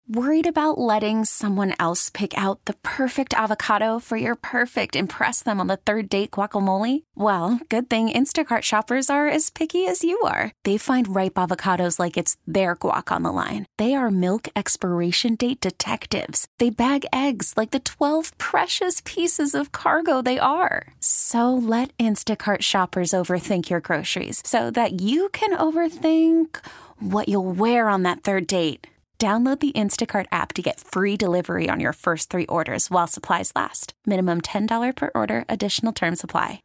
Worried about letting someone else pick out the perfect avocado for your perfect impress them on the third date guacamole? Well, good thing Instacart shoppers are as picky as you are. They find ripe avocados like it's their guac on the line. They are milk expiration date detectives. They bag eggs like the 12 precious pieces of cargo they are. So let Instacart shoppers overthink your groceries so that you can overthink what you'll wear on that third date. Download the Instacart app to get free delivery on your first 3 orders while supplies last. Minimum $10 per order. Additional terms apply.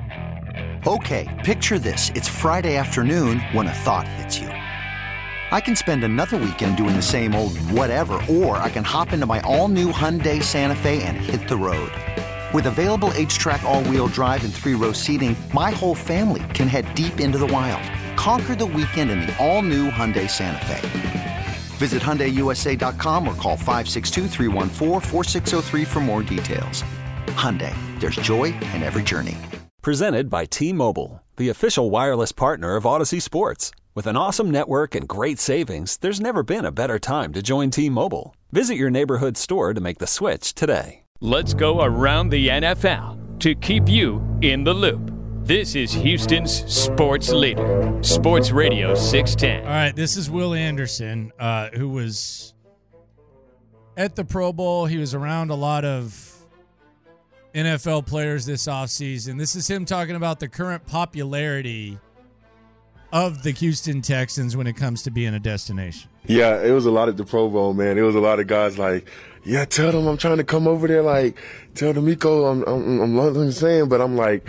Okay, picture this. It's Friday afternoon when a thought hits you. I can spend another weekend doing the same old whatever, or I can hop into my all-new Hyundai Santa Fe and hit the road. With available H-Track all-wheel drive and 3-row seating, my whole family can head deep into the wild. Conquer the weekend in the all-new Hyundai Santa Fe. Visit HyundaiUSA.com or call 562-314-4603 for more details. Hyundai, there's joy in every journey. Presented by T-Mobile, the official wireless partner of Odyssey Sports. With an awesome network and great savings, there's never been a better time to join T-Mobile. Visit your neighborhood store to make the switch today. Let's go around the NFL to keep you in the loop. This is Houston's sports leader, Sports Radio 610. All right, this is Will Anderson, who was at the Pro Bowl. He was around a lot of NFL players this offseason. This is him talking about the current popularity of the Houston Texans when it comes to being a destination. Yeah, it was a lot at the Pro Bowl, man. It was a lot of guys like, yeah, tell them I'm trying to come over there. Like, tell D'Amico I'm loving saying, but I'm like,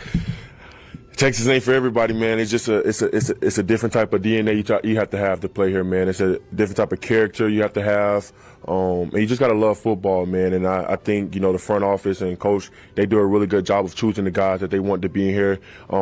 Texas ain't for everybody, man. It's just it's a different type of DNA you have to play here, man. It's a different type of character you have to have, and you just gotta love football, man. And I think the front office and coach, they do a really good job of choosing the guys that they want to be in here,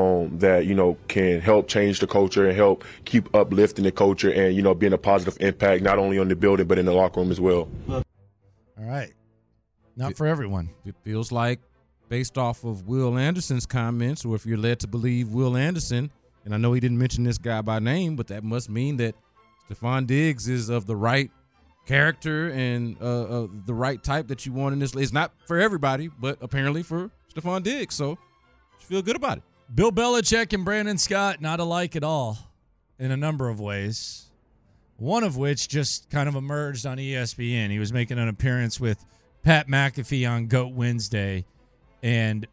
that can help change the culture and help keep uplifting the culture and being a positive impact not only on the building but in the locker room as well. All right, not for everyone. It feels like, based off of Will Anderson's comments, or if you're led to believe Will Anderson, and I know he didn't mention this guy by name, but that must mean that Stephon Diggs is of the right character and the right type that you want in this. It's not for everybody, but apparently for Stephon Diggs, so just feel good about it. Bill Belichick and Brandon Scott, not alike at all in a number of ways, one of which just kind of emerged on ESPN. He was making an appearance with Pat McAfee on GOAT Wednesday, and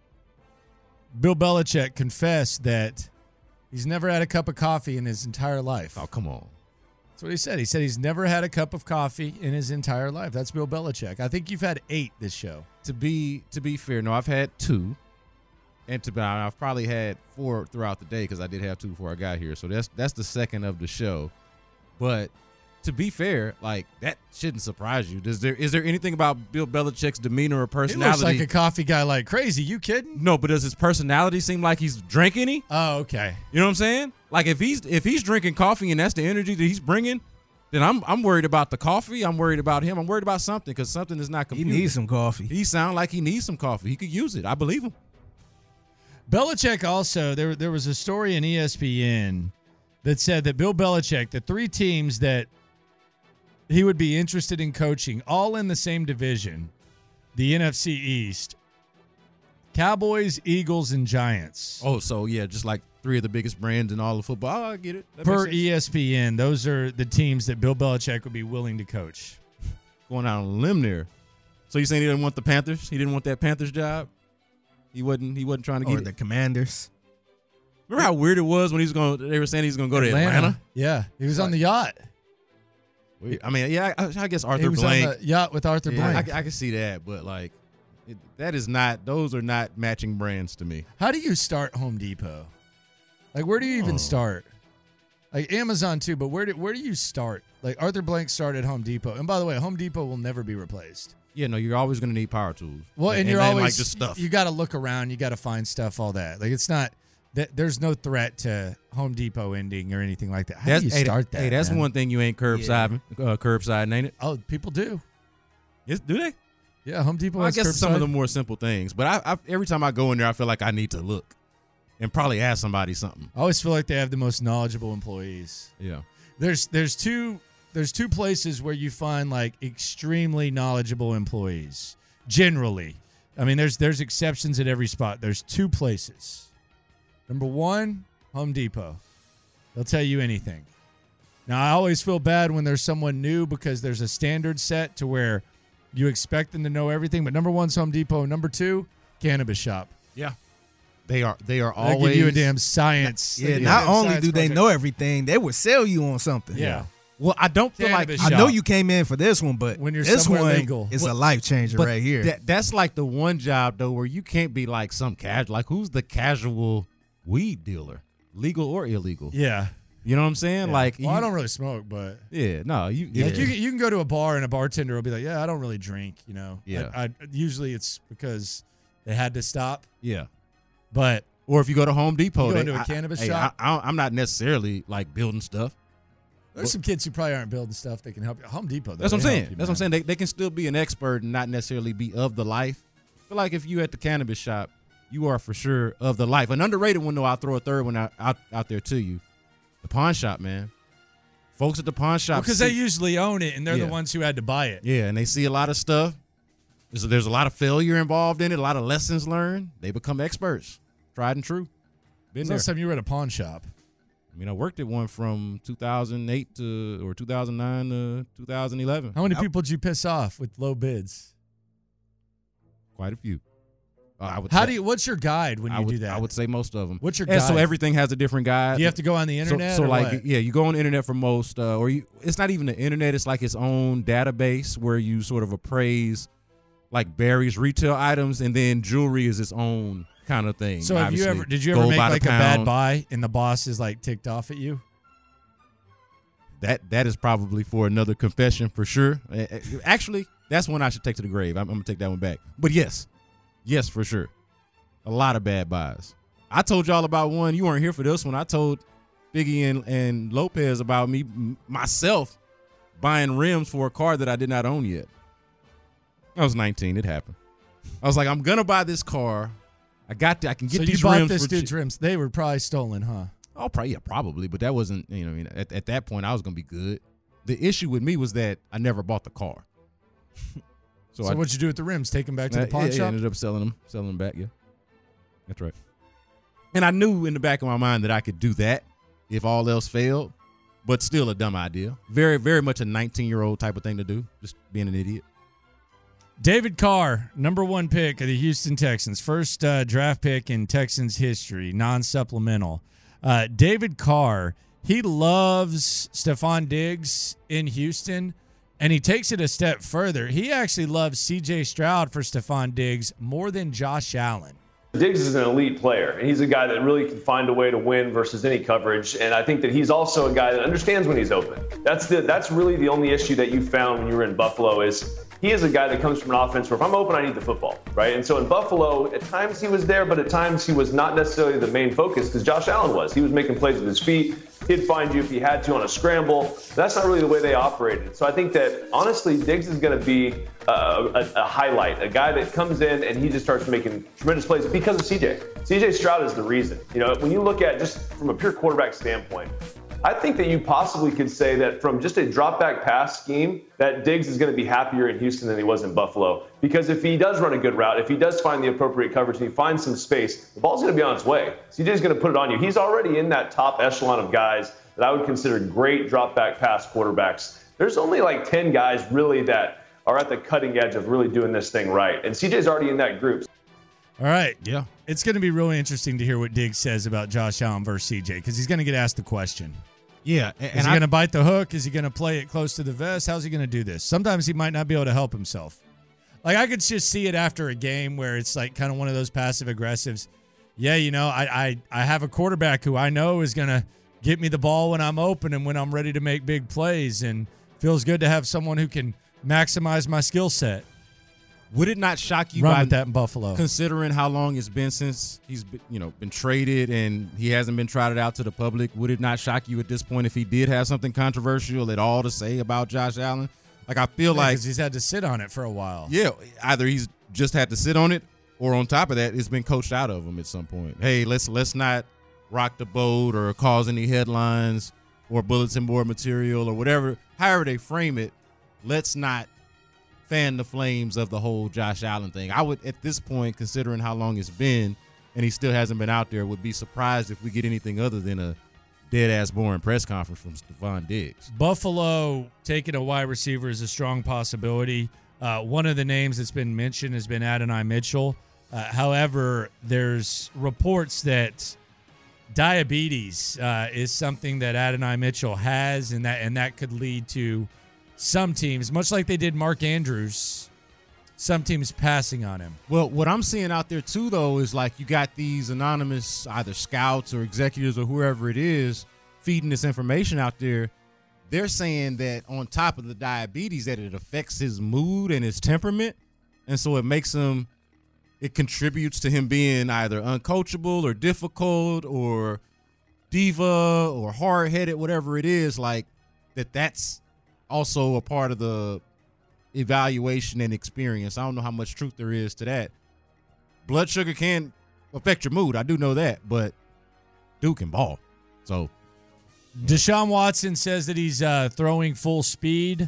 Bill Belichick confessed that he's never had a cup of coffee in his entire life. Oh, come on. That's what he said. He said he's never had a cup of coffee in his entire life. That's Bill Belichick. I think you've had 8 this show. To be fair, no, I've had 2. And I've probably had 4 throughout the day because I did have 2 before I got here. So that's the second of the show. But to be fair, like, that shouldn't surprise you. Is there anything about Bill Belichick's demeanor or personality? He looks like a coffee guy like crazy. You kidding? No, but does his personality seem like he's drinking any? Oh, okay. You know what I'm saying? Like, if he's drinking coffee and that's the energy that he's bringing, then I'm worried about the coffee. I'm worried about him. I'm worried about something because something is not computing. He needs some coffee. He sounds like he needs some coffee. He could use it. I believe him. Belichick also, there was a story in ESPN that said that Bill Belichick, the 3 teams that he would be interested in coaching, all in the same division, the NFC East, Cowboys, Eagles, and Giants. Oh, so yeah, just like 3 of the biggest brands in all of football. Oh, I get it. Per ESPN, those are the teams that Bill Belichick would be willing to coach. Going out on a limb there. So you saying he didn't want the Panthers? He didn't want that Panthers job? He wasn't trying to get Or the Commanders. Remember how weird it was when they were saying he was going to go to Atlanta? Yeah, he was on the yacht. I mean, yeah, I guess Arthur he was Blank. on the yacht with Arthur Blank. I can see that, but like, those are not matching brands to me. How do you start Home Depot? Like, where do you even start? Like Amazon too, but where do you start? Like Arthur Blank started Home Depot, and by the way, Home Depot will never be replaced. Yeah, no, you're always going to need power tools. Well, and you're always like just stuff. You got to look around, you got to find stuff, all that. Like, it's not that there's no threat to Home Depot ending or anything like that. How do you start that? Hey, that's one thing you ain't curbsiding, ain't it? Oh, people do. Yes, do they? Yeah, Home Depot. I guess some of the more simple things, but I every time I go in there, I feel like I need to look and probably ask somebody something. I always feel like they have the most knowledgeable employees. Yeah. There's 2 there's two places where you find like extremely knowledgeable employees. Generally, I mean, there's exceptions at every spot. There's two places. Number one, Home Depot. They'll tell you anything. Now, I always feel bad when there's someone new because there's a standard set to where you expect them to know everything. But number one's Home Depot. Number two, cannabis shop. Yeah. They are They always. give you a damn science. Yeah, not only do they know everything, they would sell you on something. Yeah. Well, I don't feel like Cannabis I shop. know you came in for this one, but When you're this somewhere one legal. is a life changer but right here. That's like the one job though where you can't be like some casual. Like who's the casual weed dealer, legal or illegal? Yeah. You know what I'm saying? Yeah. Like, well, I don't really smoke, but Yeah, no, like you can go to a bar and a bartender will be like, "Yeah, I don't really drink," you know. Yeah. I usually it's because they had to stop, yeah. but Or if you go to Home Depot, You go into a cannabis shop? I'm not necessarily like building stuff. there's some kids who probably aren't building stuff that can help you. Home Depot, though, That's what I'm they saying. help you, That's what I'm man. saying. They can still be an expert and not necessarily be of the life. But like if you at the cannabis shop, you are for sure of the life. An underrated one though, I'll throw a third one out there to you. The pawn shop, man. Folks at the pawn shop. Because they usually own it and they're Yeah. the ones who had to buy it. Yeah, and they see a lot of stuff. There's a lot of failure involved in it, a lot of lessons learned. They become experts. Tried and true. Been When's the there. last time you were at a pawn shop? I mean, I worked at one from 2008 or 2009 to 2011. How many people did you piss off with low bids? Quite a few. I would How say, do you? What's your guide when I you would, do that? I would say most of them. What's your And so guide? everything has a different guide. Do you have to go on the internet? So or like, what? yeah, you go on the internet for most, it's not even the internet. It's like its own database where you sort of appraise like Barry's retail items, and then jewelry is its own kind of thing. So have you obviously. ever? Did you ever Gold make by the like a bad pound. buy and the boss is like ticked off at you? That is probably for another confession for sure. Actually, that's one I should take to the grave. I'm gonna take that one back. But yes, for sure. A lot of bad buys. I told y'all about one. You weren't here for this one. I told Biggie and Lopez about myself buying rims for a car that I did not own yet. I was 19. It happened. I was like, I'm gonna buy this car. I can get So these you bought rims this for dude's rims. They were probably stolen, huh? Oh, probably, but that wasn't, you know, I mean, at that point, I was gonna be good. The issue with me was that I never bought the car. So what'd you do with the rims? Take them back to the pawn yeah, shop? I ended up selling them back. Yeah, that's right. And I knew in the back of my mind that I could do that if all else failed, but still a dumb idea. Very, very much a 19-year-old type of thing to do, just being an idiot. David Carr, number one pick of the Houston Texans, first draft pick in Texans history, non-supplemental. David Carr, he loves Stephon Diggs in Houston, and he takes it a step further. He actually loves C.J. Stroud for Stephon Diggs more than Josh Allen. Diggs is an elite player, and he's a guy that really can find a way to win versus any coverage. And I think that he's also a guy that understands when he's open. That's really the only issue that you found when you were in Buffalo is he is a guy that comes from an offense where if I'm open, I need the football, right? And so in Buffalo, at times he was there, but at times he was not necessarily the main focus because Josh Allen was. He was making plays with his feet. He'd find you if he had to on a scramble. That's not really the way they operated. So I think that, honestly, Diggs is going to be a highlight, a guy that comes in and he just starts making tremendous plays because of CJ. CJ Stroud is the reason. You know, when you look at just from a pure quarterback standpoint, I think that you possibly could say that from just a drop back pass scheme, that Diggs is going to be happier in Houston than he was in Buffalo. Because if he does run a good route, if he does find the appropriate coverage and he finds some space, the ball's going to be on its way. CJ's going to put it on you. He's already in that top echelon of guys that I would consider great drop back pass quarterbacks. There's only like 10 guys really that are at the cutting edge of really doing this thing right. And CJ's already in that group. All right. Yeah. It's going to be really interesting to hear what Diggs says about Josh Allen versus CJ because he's going to get asked the question. Yeah. Is he going to bite the hook? Is he going to play it close to the vest? How's he going to do this? Sometimes he might not be able to help himself. Like I could just see it after a game where it's like kind of one of those passive aggressives. Yeah, you know, I have a quarterback who I know is going to get me the ball when I'm open and when I'm ready to make big plays, and feels good to have someone who can maximize my skill set. Would it not shock you Run by with that in Buffalo, considering how long it's been since he's been traded and he hasn't been trotted out to the public? Would it not shock you at this point if he did have something controversial at all to say about Josh Allen? Like I feel like because he's had to sit on it for a while. Yeah, either he's just had to sit on it, or on top of that, it's been coached out of him at some point. Hey, let's not rock the boat or cause any headlines. or bulletin board material or whatever, however they frame it, let's not fan the flames of the whole Josh Allen thing. I would, at this point, considering how long it's been and he still hasn't been out there, would be surprised if we get anything other than a dead-ass boring press conference from Stefon Diggs. Buffalo taking a wide receiver is a strong possibility. One of the names that's been mentioned has been Adonai Mitchell. However, there's reports that diabetes is something that Adonai Mitchell has, and that could lead to some teams, much like they did Mark Andrews, some teams passing on him. Well, what I'm seeing out there, too, though, is like you got these anonymous either scouts or executives or whoever it is feeding this information out there. They're saying that on top of the diabetes that it affects his mood and his temperament, and so it contributes to him being either uncoachable or difficult or diva or hard-headed, whatever it is, like that's also a part of the evaluation and experience. I don't know how much truth there is to that. Blood sugar can affect your mood. I do know that, but dude can ball. So Deshaun Watson says that he's throwing full speed.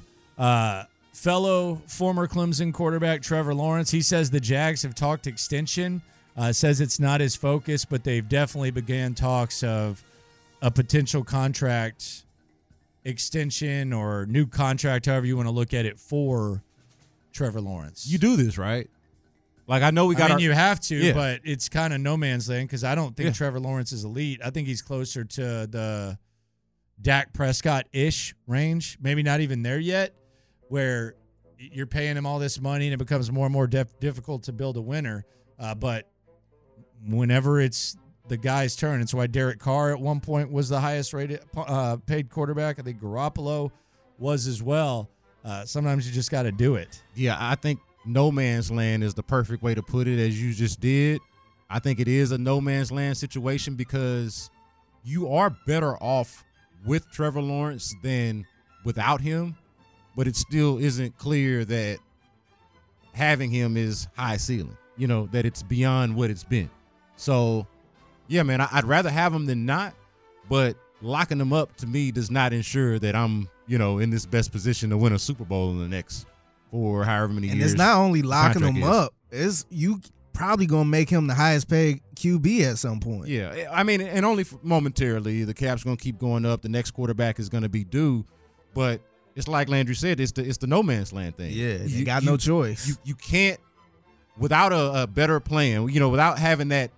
Fellow former Clemson quarterback Trevor Lawrence, he says the Jags have talked extension, says it's not his focus, but they've definitely began talks of a potential contract extension or new contract, however you want to look at it, for Trevor Lawrence. You do this, right? Like, I know we got you have to, but it's kind of no man's land because I don't think Trevor Lawrence is elite. I think he's closer to the Dak Prescott-ish range, maybe not even there yet, where you're paying him all this money and it becomes more and more difficult to build a winner. But whenever it's the guy's turn, it's why Derek Carr at one point was the highest rated paid quarterback. I think Garoppolo was as well. Sometimes you just got to do it. Yeah, I think no man's land is the perfect way to put it, as you just did. I think it is a no man's land situation because you are better off with Trevor Lawrence than without him, but it still isn't clear that having him is high ceiling, that it's beyond what it's been. So, yeah, man, I'd rather have him than not, but locking him up to me does not ensure that I'm, in this best position to win a Super Bowl in the next for however many years. And it's not only locking him up, it's you probably going to make him the highest paid QB at some point. Yeah, I mean, and only momentarily. The cap's going to keep going up. The next quarterback is going to be due, but it's like Landry said, it's the no man's land thing. Yeah, you got no choice. You can't, without a better plan, without having that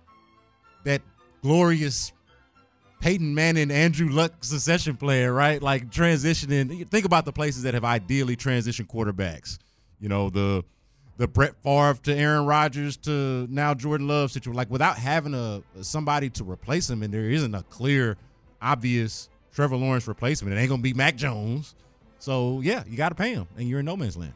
glorious Peyton Manning, Andrew Luck succession plan, right? Like transitioning. Think about the places that have ideally transitioned quarterbacks. The Brett Favre to Aaron Rodgers to now Jordan Love situation. Like without having somebody to replace him, and there isn't a clear, obvious Trevor Lawrence replacement. It ain't gonna be Mac Jones. So yeah, you got to pay him, and you're in no man's land.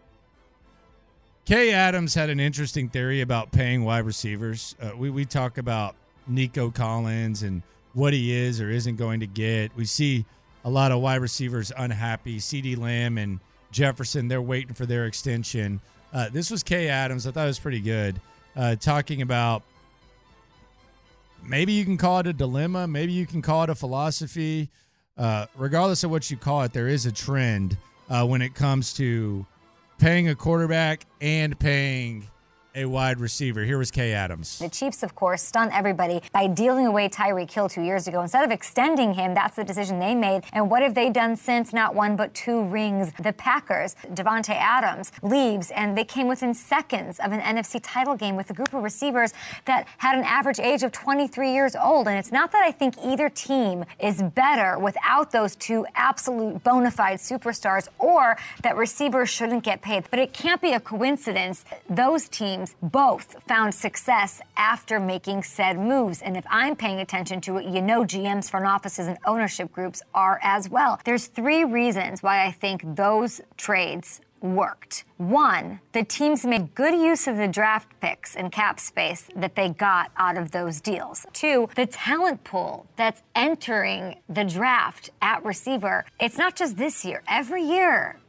Kay Adams had an interesting theory about paying wide receivers. We talk about Nico Collins and what he is or isn't going to get. We see a lot of wide receivers unhappy. CeeDee Lamb and Jefferson, they're waiting for their extension. This was Kay Adams. I thought it was pretty good. Talking about maybe you can call it a dilemma. Maybe you can call it a philosophy. Regardless of what you call it, there is a trend when it comes to paying a quarterback and paying a wide receiver. Here was Kay Adams. The Chiefs, of course, stunned everybody by dealing away Tyreek Hill 2 years ago. Instead of extending him, that's the decision they made. And what have they done since? Not one, but two rings. The Packers, Devontae Adams, leaves, and they came within seconds of an NFC title game with a group of receivers that had an average age of 23 years old. And it's not that I think either team is better without those two absolute bona fide superstars or that receivers shouldn't get paid. But it can't be a coincidence. Those teams both found success after making said moves. And if I'm paying attention to it, GMs, front offices, and ownership groups are as well. There's three reasons why I think those trades worked. One, the teams made good use of the draft picks and cap space that they got out of those deals. Two, the talent pool that's entering the draft at receiver, it's not just this year. Every year,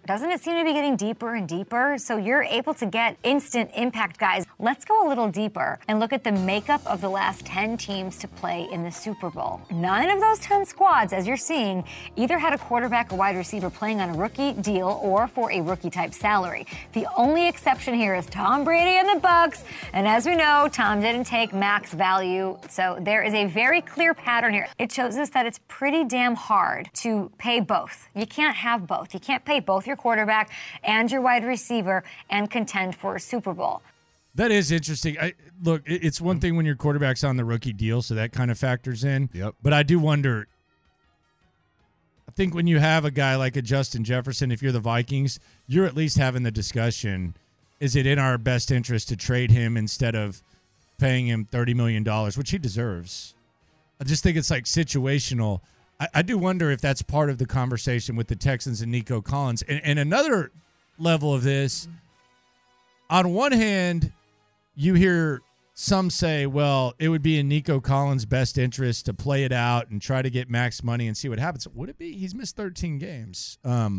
doesn't it seem to be getting deeper and deeper? So you're able to get instant impact guys. Let's go a little deeper and look at the makeup of the last 10 teams to play in the Super Bowl. 9 of those 10 squads, as you're seeing, either had a quarterback or wide receiver playing on a rookie deal or for a rookie-type salary. The only exception here is Tom Brady and the Bucs, and as we know, Tom didn't take max value, so there is a very clear pattern here. It shows us that it's pretty damn hard to pay both. You can't have both. You can't pay both your quarterback and your wide receiver and contend for a Super Bowl. That is interesting. Look, it's one thing when your quarterback's on the rookie deal, so that kind of factors in. Yep. But I do wonder, I think when you have a guy like a Justin Jefferson, if you're the Vikings, you're at least having the discussion, is it in our best interest to trade him instead of paying him $30 million, which he deserves? I just think it's like situational. I do wonder if that's part of the conversation with the Texans and Nico Collins. And another level of this, on one hand, you hear some say, well, it would be in Nico Collins' best interest to play it out and try to get max money and see what happens. Would it be? He's missed 13 games.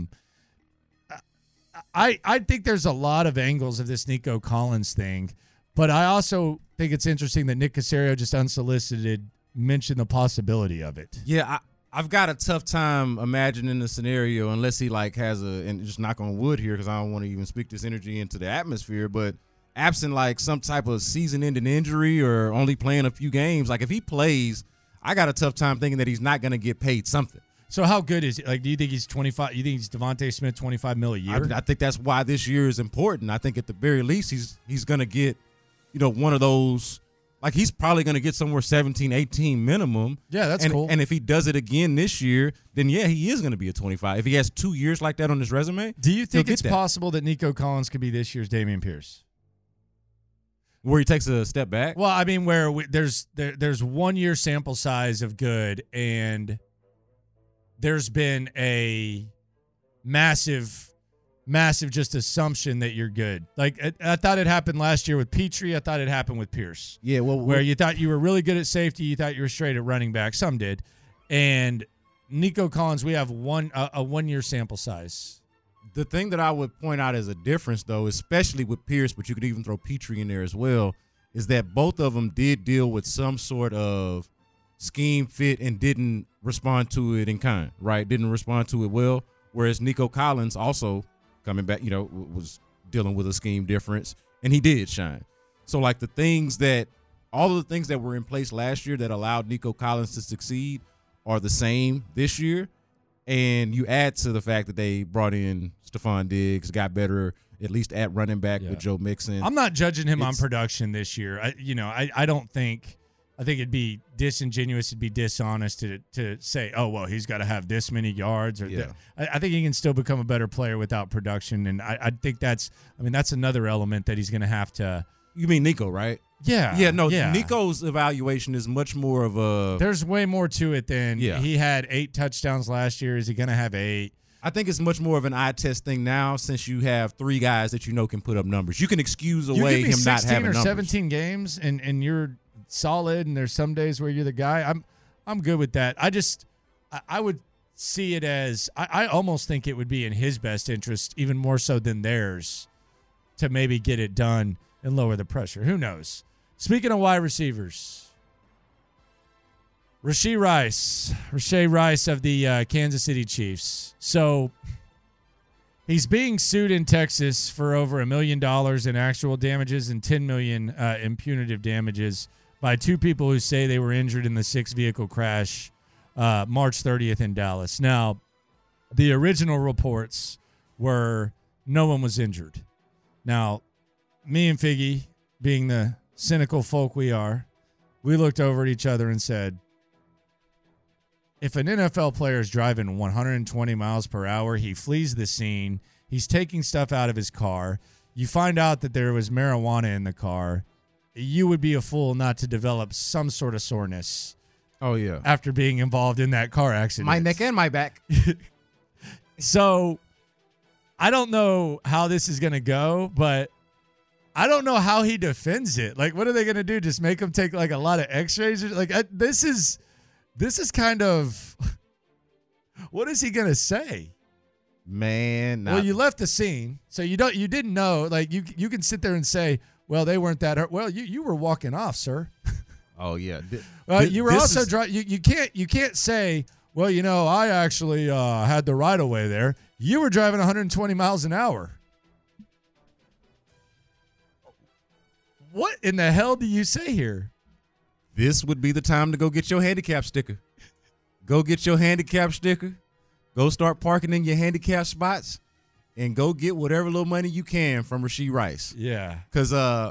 I think there's a lot of angles of this Nico Collins thing, but I also think it's interesting that Nick Caserio just unsolicited mentioned the possibility of it. Yeah, I've got a tough time imagining the scenario unless he has and just knock on wood here because I don't want to even speak this energy into the atmosphere, but absent some type of season-ending injury or only playing a few games, if he plays, I got a tough time thinking that he's not going to get paid something. So how good is he? Do you think he's 25? You think he's Devontae Smith $25 million a year? I think that's why this year is important. I think at the very least he's going to get, one of those. He's probably going to get somewhere 17, 18 minimum. Yeah, that's cool. And if he does it again this year, then yeah, he is going to be a 25. If he has 2 years like that on his resume, do you think it's possible that Nico Collins could be this year's Dameon Pierce? Where he takes a step back? Well, I mean, where there's 1 year sample size of good, and there's been a massive just assumption that you're good. I thought it happened last year with Petrie. I thought it happened with Pierce. Yeah, where you thought you were really good at safety, you thought you were straight at running back. Some did. And Nico Collins, we have a 1 year sample size. The thing that I would point out as a difference, though, especially with Pierce, but you could even throw Petrie in there as well, is that both of them did deal with some sort of scheme fit and didn't respond to it in kind, right? Didn't respond to it well. Whereas Nico Collins also coming back, was dealing with a scheme difference, and he did shine. So, all of the things that were in place last year that allowed Nico Collins to succeed are the same this year. And you add to the fact that they brought in Stephon Diggs, got better at least at running back with Joe Mixon. I'm not judging him on production this year. I don't think. I think it'd be disingenuous, it'd be dishonest to say, oh, well, he's got to have this many yards. I think he can still become a better player without production, and I think that's another element that he's going to have to. You mean Nico, right? Yeah. Yeah, no, Nico's evaluation is much more of a. There's way more to it than he had 8 touchdowns last year. Is he going to have 8? I think it's much more of an eye test thing now since you have 3 guys that can put up numbers. You can excuse away him not having numbers. 17 games, and you're solid, and there's some days where you're the guy. I'm good with that. I would see it as I almost think it would be in his best interest, even more so than theirs, to maybe get it done and lower the pressure. Who knows? Speaking of wide receivers, Rashee Rice of the Kansas City Chiefs. So he's being sued in Texas for over $1 million in actual damages and $10 million in punitive damages by 2 people who say they were injured in the 6-vehicle crash March 30th in Dallas. Now, the original reports were no one was injured. Now, me and Figgy, being the cynical folk we are, we looked over at each other and said, if an NFL player is driving 120 miles per hour, he flees the scene, he's taking stuff out of his car, you find out that there was marijuana in the car, you would be a fool not to develop some sort of soreness. Oh, yeah. After being involved in that car accident. My neck and my back. So I don't know how this is going to go, but I don't know how he defends it. What are they going to do? Just make him take a lot of x-rays? This is kind of, what is he going to say? Man, well, you left the scene, so you didn't know. Like you can sit there and say, well, they weren't that hurt. Well, you were walking off, sir. Oh yeah. You were also driving. You can't say, well, I actually had the right of way there. You were driving 120 miles an hour. What in the hell do you say here? This would be the time to go get your handicap sticker. Go get your handicap sticker. Go start parking in your handicap spots, and go get whatever little money you can from Rashee Rice. Yeah. Because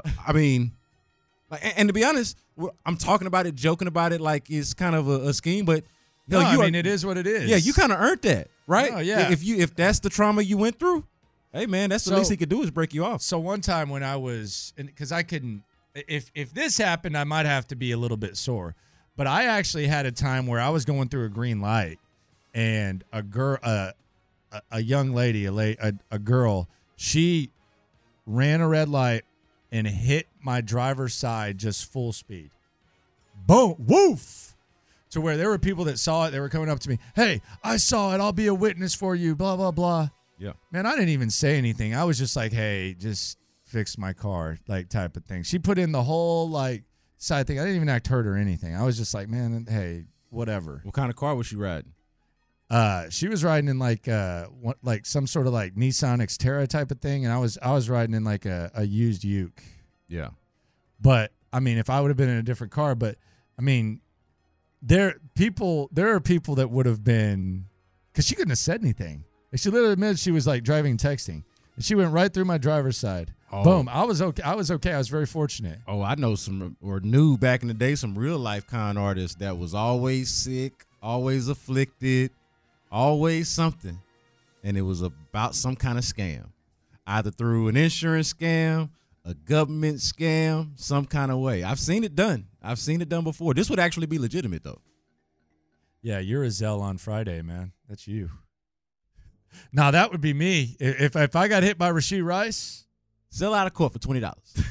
and to be honest, I'm talking about it, joking about it like it's kind of a scheme, but it is what it is. Yeah, you kind of earned that, right? Oh, yeah. If that's the trauma you went through, hey man, that's the least he could do is break you off. So one time when I was, because I couldn't, if this happened, I might have to be a little bit sore. But I actually had a time where I was going through a green light, and a young lady, a girl, she ran a red light and hit my driver's side just full speed. Boom, woof. To where there were people that saw it. They were coming up to me. Hey, I saw it. I'll be a witness for you. Blah, blah, blah. Yeah. Man, I didn't even say anything. I was just like, hey, just fix my car, like type of thing. She put in the whole like side thing. I didn't even act hurt or anything. I was just like, man, hey, whatever. What kind of car was she riding? She was riding in like some sort of like Nissan Xterra type of thing, and I was riding in like a used Uke. Yeah. But I mean, if I would have been in a different car, but I mean, there are people that would have been, because she couldn't have said anything. She literally admitted she was like driving and texting, and she went right through my driver's side. Oh. Boom. I was okay. I was very fortunate. Oh, I know knew back in the day some real life con artists that was always sick, always afflicted, always something. And it was about some kind of scam, either through an insurance scam, a government scam, some kind of way. I've seen it done. I've seen it done before. This would actually be legitimate, though. Yeah, you're a Zell on Friday, man. That's you. Now, that would be me. If I got hit by Rashee Rice. Zell out of court for $20.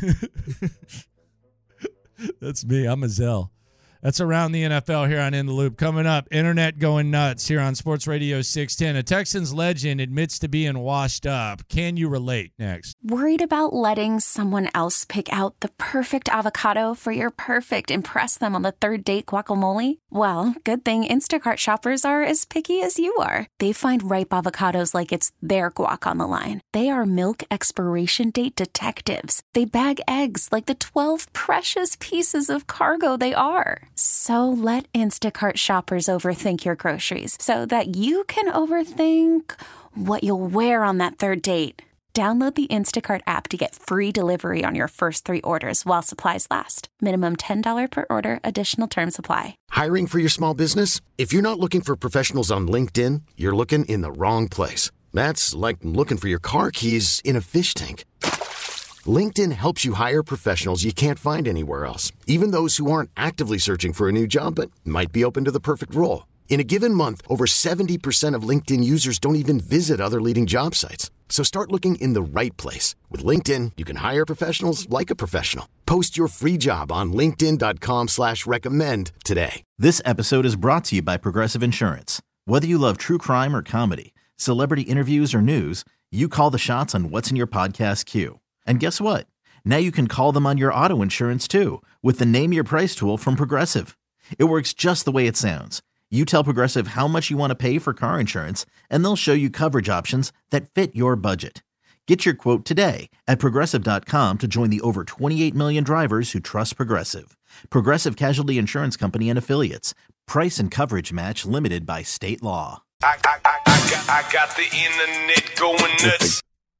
That's me. I'm a Zell. That's Around the NFL here on In the Loop. Coming up, internet going nuts here on Sports Radio 610. A Texans legend admits to being washed up. Can you relate? Next. Worried about letting someone else pick out the perfect avocado for your perfect impress them on the third date guacamole? Well, good thing Instacart shoppers are as picky as you are. They find ripe avocados like it's their guac on the line. They are milk expiration date detectives. They bag eggs like the 12 precious pieces of cargo they are. So let Instacart shoppers overthink your groceries so that you can overthink what you'll wear on that third date. Download the Instacart app to get free delivery on your first 3 orders while supplies last. Minimum $10 per order. Additional terms apply. Hiring for your small business? If you're not looking for professionals on LinkedIn, you're looking in the wrong place. That's like looking for your car keys in a fish tank. LinkedIn helps you hire professionals you can't find anywhere else, even those who aren't actively searching for a new job but might be open to the perfect role. In a given month, over 70% of LinkedIn users don't even visit other leading job sites. So start looking in the right place. With LinkedIn, you can hire professionals like a professional. Post your free job on linkedin.com/recommend today. This episode is brought to you by Progressive Insurance. Whether you love true crime or comedy, celebrity interviews or news, you call the shots on what's in your podcast queue. And guess what? Now you can call them on your auto insurance too with the Name Your Price tool from Progressive. It works just the way it sounds. You tell Progressive how much you want to pay for car insurance, and they'll show you coverage options that fit your budget. Get your quote today at Progressive.com to join the over 28 million drivers who trust Progressive. Progressive Casualty Insurance Company and Affiliates. Price and coverage match limited by state law. I got the internet going nuts.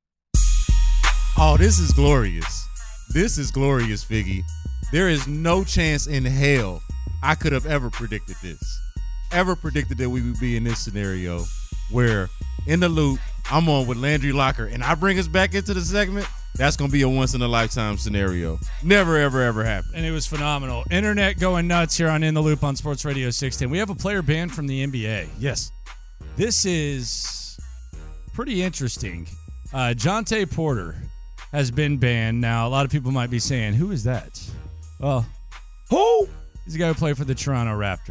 Oh, this is glorious. This is glorious, Figgy. There is no chance in hell I could have ever predicted this. Ever predicted that we would be in this scenario where in the loop, I'm on with Landry Locker, and I bring us back into the segment. That's going to be a once-in-a-lifetime scenario. Never, ever, ever happen. And it was phenomenal. Internet going nuts here on In the Loop on Sports Radio 610. We have a player banned from the NBA. Yes. This is pretty interesting. Jonte Porter has been banned. Now, a lot of people might be saying, who is that? Well, who? He's a guy who played for the Toronto Raptors.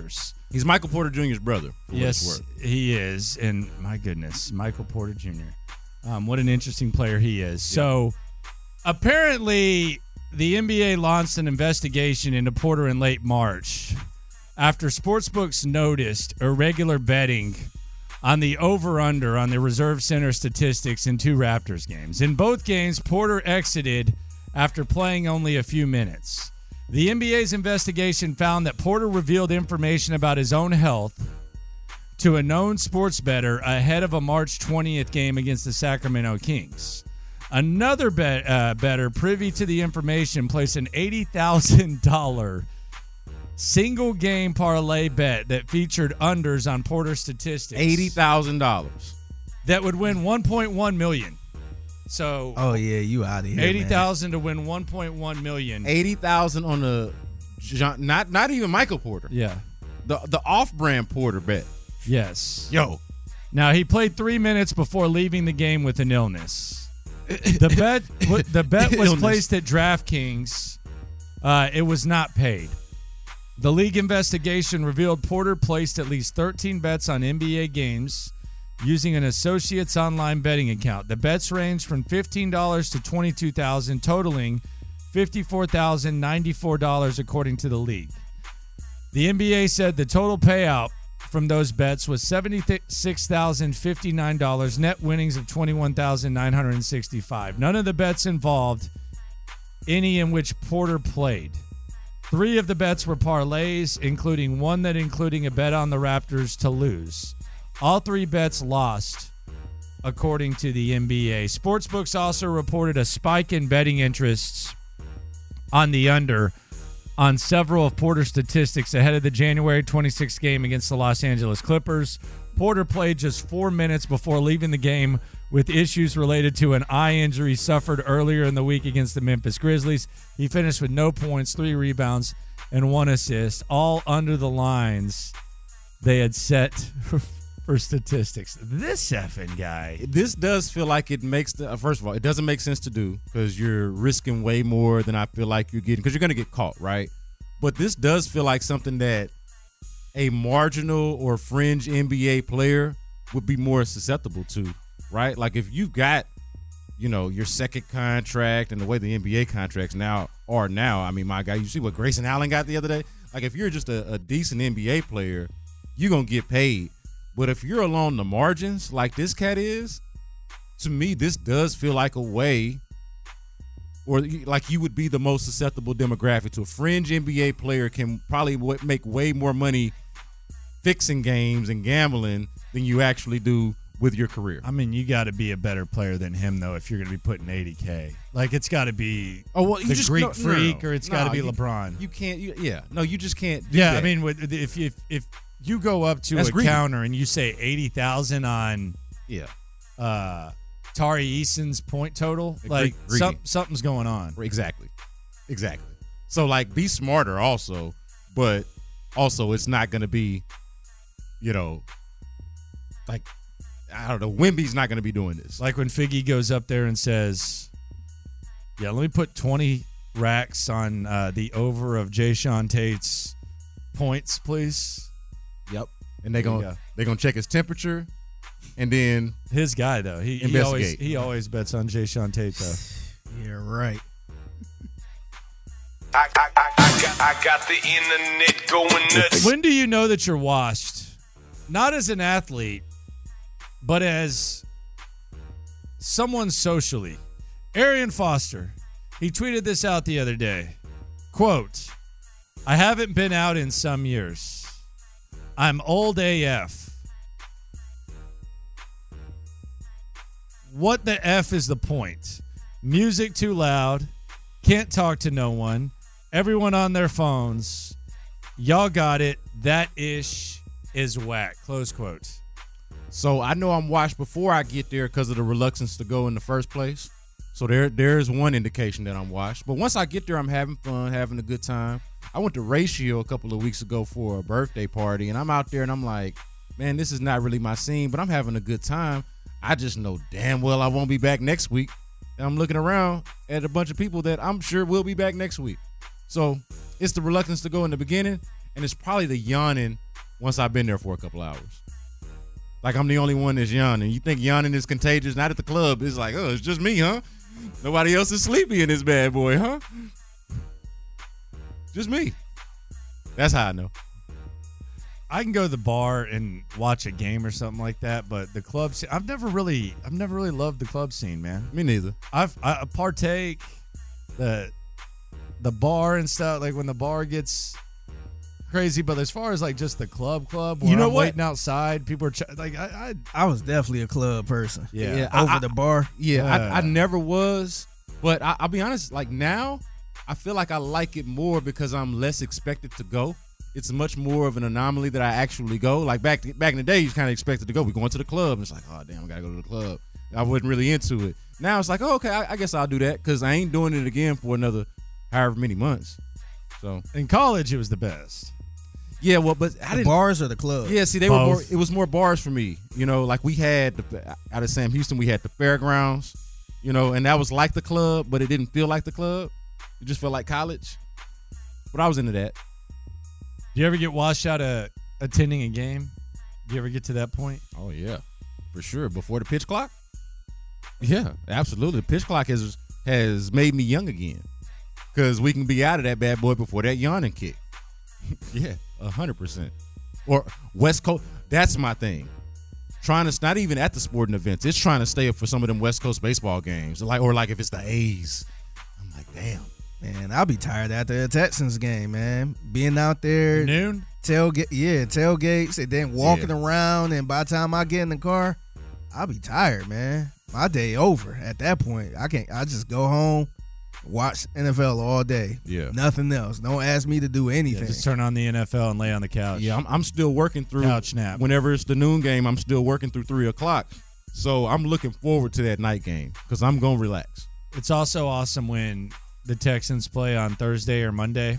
He's Michael Porter Jr.'s brother. Yes, he is. And my goodness, Michael Porter Jr. What an interesting player he is. Yeah. So apparently the NBA launched an investigation into Porter in late March after sportsbooks noticed irregular betting on the over-under on the Reserve Center statistics in 2 Raptors games. In both games, Porter exited after playing only a few minutes. The NBA's investigation found that Porter revealed information about his own health to a known sports bettor ahead of a March 20th game against the Sacramento Kings. Another bettor privy to the information placed an $80,000 single-game parlay bet that featured unders on Porter's statistics. $80,000. That would win $1.1 million. So, oh yeah, you out of here. $80,000 to win $1.1 million. $80,000 on the not even Michael Porter. Yeah, the off-brand Porter bet. Yes. Yo. Now he played 3 minutes before leaving the game with an illness. The bet was placed at DraftKings. It was not paid. The league investigation revealed Porter placed at least 13 bets on NBA games using an associate's online betting account. The bets ranged from $15 to $22,000, totaling $54,094 according to the league. The NBA said the total payout from those bets was $76,059, net winnings of $21,965. None of the bets involved any in which Porter played. 3 of the bets were parlays, including one that including a bet on the Raptors to lose. All 3 bets lost, according to the NBA. Sportsbooks also reported a spike in betting interests on the under on several of Porter's statistics ahead of the January 26th game against the Los Angeles Clippers. Porter played just 4 minutes before leaving the game with issues related to an eye injury suffered earlier in the week against the Memphis Grizzlies. He finished with no points, 3 rebounds, and 1 assist, all under the lines they had set for statistics. This effing guy. This does feel like it makes first of all, it doesn't make sense to do because you're risking way more than I feel like you're getting because you're going to get caught, right? But this does feel like something that a marginal or fringe NBA player would be more susceptible to, right? Like if you've got, your second contract and the way the NBA contracts now are now, I mean, my guy, you see what Grayson Allen got the other day? Like if you're just a decent NBA player, you're going to get paid. But if you're along the margins like this cat is, to me, this does feel like a way or like you would be the most susceptible demographic to a fringe NBA player can probably make way more money fixing games and gambling than you actually do with your career. I mean, you got to be a better player than him, though, if you're going to be putting $80K. Like, it's got to be the Greek Freak or it's got to be LeBron. You can't. You just can't do that. I mean, if you go up to a counter and you say 80,000 on Tari Eason's point total, like something's going on. Exactly. So like be smarter also, but also it's not going to be, like I don't know, Wemby's not going to be doing this. Like when Figgy goes up there and says, "Yeah, let me put 20 racks on the over of Jayshawn Tate's points, please." Yep. And they're gonna check his temperature, and then his guy though he always bets on Jayshawn Tate though. Yeah, right. I got the internet going nuts. When do you know that you're washed? Not as an athlete, but as someone socially. Arian Foster, he tweeted this out the other day. Quote, "I haven't been out in some years. I'm old AF. What the F is the point? Music too loud. Can't talk to no one. Everyone on their phones. Y'all got it. That ish is whack." Close quote. So I know I'm washed before I get there because of the reluctance to go in the first place. So there's one indication that I'm washed. But once I get there, I'm having fun, having a good time. I went to Ratio a couple of weeks ago for a birthday party, and I'm out there and I'm like, man, this is not really my scene, but I'm having a good time. I just know damn well I won't be back next week. And I'm looking around at a bunch of people that I'm sure will be back next week. So it's the reluctance to go in the beginning, and it's probably the yawning once I've been there for a couple hours. Like I'm the only one that's yawning. You think yawning is contagious? Not at the club. It's like, oh, it's just me, huh? Nobody else is sleepy in this bad boy, huh? Just me. That's how I know. I can go to the bar and watch a game or something like that, but the club scene, I've never really loved the club scene, man. Me neither. I partake the bar and stuff, like when the bar gets crazy, but as far as like just the club where you know I'm what? waiting outside, people are like I was definitely a club person. Yeah. Over the bar. Yeah, I never was, but I'll be honest, like now I feel like I like it more because I'm less expected to go. It's much more of an anomaly that I actually go. Like back in the day, you kind of expected to go. We're going to the club. And it's like, oh, damn, I got to go to the club. I wasn't really into it. Now it's like, oh, okay, I guess I'll do that because I ain't doing it again for another however many months. So in college, it was the best. Yeah, well, but I didn't. Bars or the club? Yeah, see, it was more bars for me. You know, like we had, out of Sam Houston, we had the fairgrounds, you know, and that was like the club, but it didn't feel like the club. It just felt like college. But I was into that. Do you ever get washed out of attending a game? Do you ever get to that point? Oh, yeah, for sure. Before the pitch clock? Yeah, absolutely. The pitch clock has made me young again because we can be out of that bad boy before that yawning kick. Yeah, 100%. Or West Coast, that's my thing. Trying to, not even at the sporting events, it's trying to stay up for some of them West Coast baseball games. Or like if it's the A's. I'm like, damn. Man, I'll be tired after a Texans game, man. Being out there. Noon? Tailgates, and then walking around, and by the time I get in the car, I'll be tired, man. My day over at that point. I just go home, watch NFL all day. Yeah. Nothing else. Don't ask me to do anything. Yeah, just turn on the NFL and lay on the couch. Yeah, I'm still working through. Couch nap. Whenever it's the noon game, I'm still working through 3 o'clock. So I'm looking forward to that night game because I'm going to relax. It's also awesome when the Texans play on Thursday or Monday,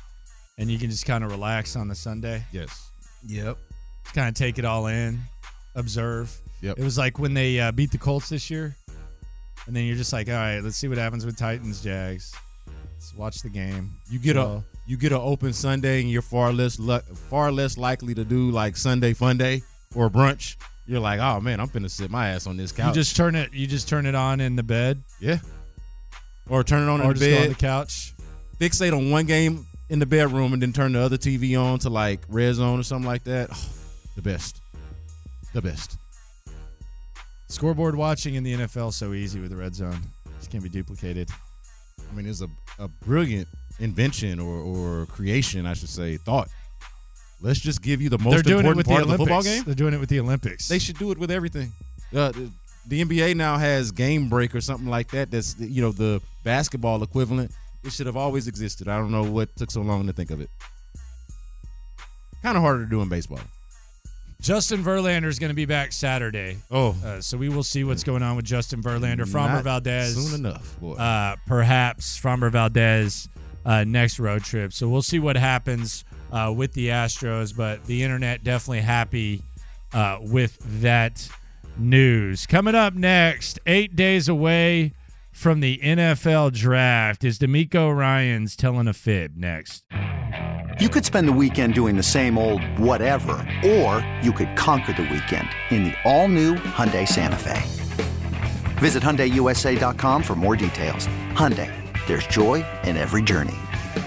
and you can just kind of relax on the Sunday. Yes. Yep. Just kind of take it all in, observe. Yep. It was like when they beat the Colts this year, and then you're just like, all right, let's see what happens with Titans, Jags. Let's watch the game. You get an open Sunday, and you're far less likely to do like Sunday Fun Day or brunch. You're like, oh man, I'm finna sit my ass on this couch. You just turn it on in the bed. Yeah. Or turn it on in the bed. Or just go on the couch. Fixate on one game in the bedroom and then turn the other TV on to like Red Zone or something like that. Oh, the best. The best. Scoreboard watching in the NFL so easy with the Red Zone. Just can't be duplicated. I mean, it's a brilliant invention or creation, I should say, thought. Let's just give you the most important part of the football game. They're doing it with the Olympics. They should do it with everything. The NBA now has Game Break or something like that. That's, the basketball equivalent. It should have always existed. I don't know what took so long to think of it. Kind of harder to do in baseball. Justin Verlander is going to be back Saturday. So we will see what's going on with Justin Verlander. Framber Valdez. Soon enough, boy. Perhaps Framber Valdez next road trip. So we'll see what happens with the Astros. But the internet definitely happy with that news. Coming up next, 8 days away from the NFL draft, is DeMeco Ryans telling a fib next. You could spend the weekend doing the same old whatever, or you could conquer the weekend in the all-new Hyundai Santa Fe. Visit HyundaiUSA.com for more details. Hyundai, there's joy in every journey.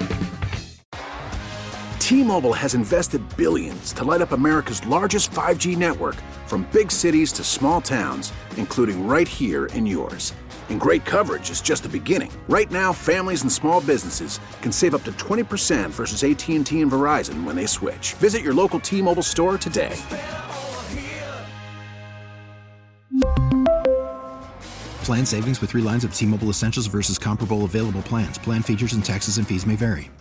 T-Mobile has invested billions to light up America's largest 5G network, from big cities to small towns, including right here in yours. And great coverage is just the beginning. Right now, families and small businesses can save up to 20% versus AT&T and Verizon when they switch. Visit your local T-Mobile store today. Plan savings with 3 lines of T-Mobile Essentials versus comparable available plans. Plan features and taxes and fees may vary.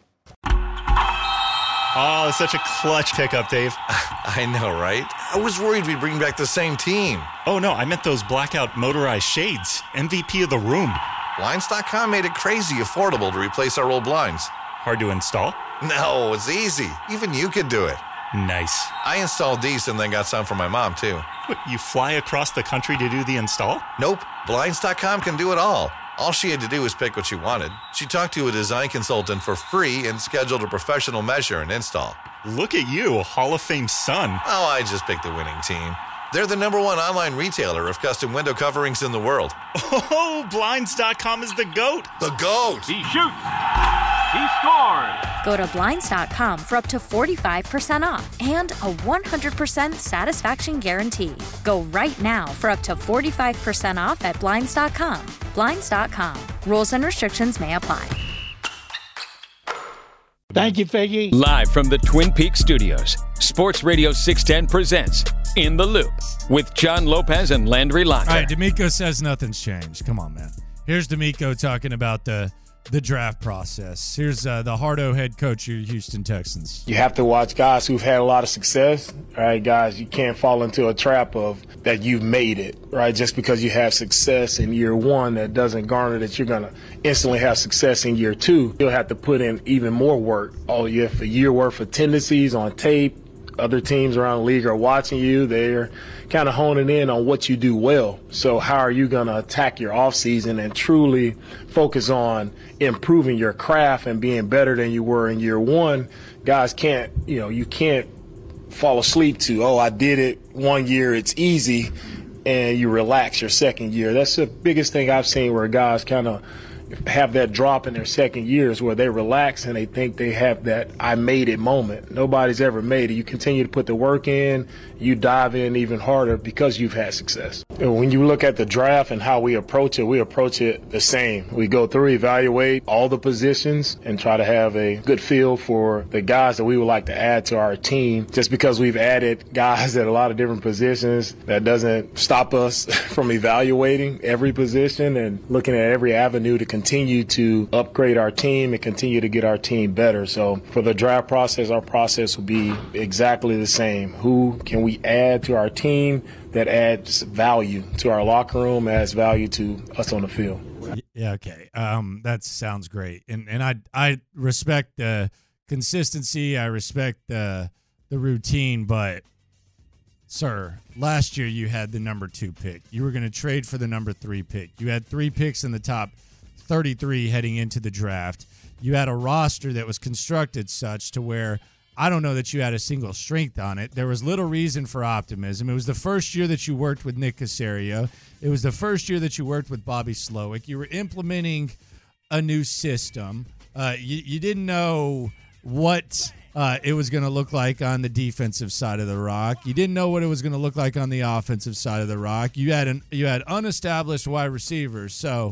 Oh, such a clutch pickup, Dave. I know, right? I was worried we'd bring back the same team. Oh, no, I meant those blackout motorized shades. MVP of the room. Blinds.com made it crazy affordable to replace our old blinds. Hard to install? No, it's easy. Even you could do it. Nice. I installed these and then got some for my mom, too. What, you fly across the country to do the install? Nope. Blinds.com can do it all. All she had to do was pick what she wanted. She talked to a design consultant for free and scheduled a professional measure and install. Look at you, Hall of Fame son. Oh, I just picked the winning team. They're the #1 online retailer of custom window coverings in the world. Oh, Blinds.com is the GOAT. The GOAT. He shoots. He scores. Go to Blinds.com for up to 45% off and a 100% satisfaction guarantee. Go right now for up to 45% off at Blinds.com. Blinds.com. Rules and restrictions may apply. Thank you, Figgy. Live from the Twin Peaks studios, Sports Radio 610 presents In the Loop with John Lopez and Landry Locker. All right, D'Amico says nothing's changed. Come on, man. Here's D'Amico talking about the draft process. Here's the Hardo head coach of your Houston Texans. You have to watch guys who've had a lot of success, right? Guys, you can't fall into a trap of that you've made it, right? Just because you have success in year one, that doesn't garner that you're going to instantly have success in year two. You'll have to put in even more work. You have a year worth of tendencies on tape. Other teams around the league are watching you. They're kind of honing in on what you do well. So how are you going to attack your offseason and truly focus on improving your craft and being better than you were in year one? Guys can't, you can't fall asleep to, I did it one year, it's easy, and you relax your second year. That's the biggest thing I've seen where guys kind of have that drop in their second years where they relax and they think they have that I made it moment. Nobody's ever made it. You continue to put the work in, you dive in even harder because you've had success. And when you look at the draft and how we approach it the same. We go through, evaluate all the positions and try to have a good feel for the guys that we would like to add to our team. Just because we've added guys at a lot of different positions, that doesn't stop us from evaluating every position and looking at every avenue to continue to upgrade our team and continue to get our team better. So for the draft process, our process will be exactly the same. Who can we add to our team that adds value to our locker room, adds value to us on the field? Yeah, okay. That sounds great. And I respect the consistency. I respect the routine, but sir, last year you had the number 2 pick. You were going to trade for the number 3 pick. You had 3 picks in the top 33 heading into the draft. You had a roster that was constructed such to where I don't know that you had a single strength on it. There was little reason for optimism. It was the first year that you worked with Nick Caserio. It was the first year that you worked with Bobby Slowick. You were implementing a new system. You didn't know what it was going to look like on the defensive side of the rock. You didn't know what it was going to look like on the offensive side of the rock. You had unestablished wide receivers. So,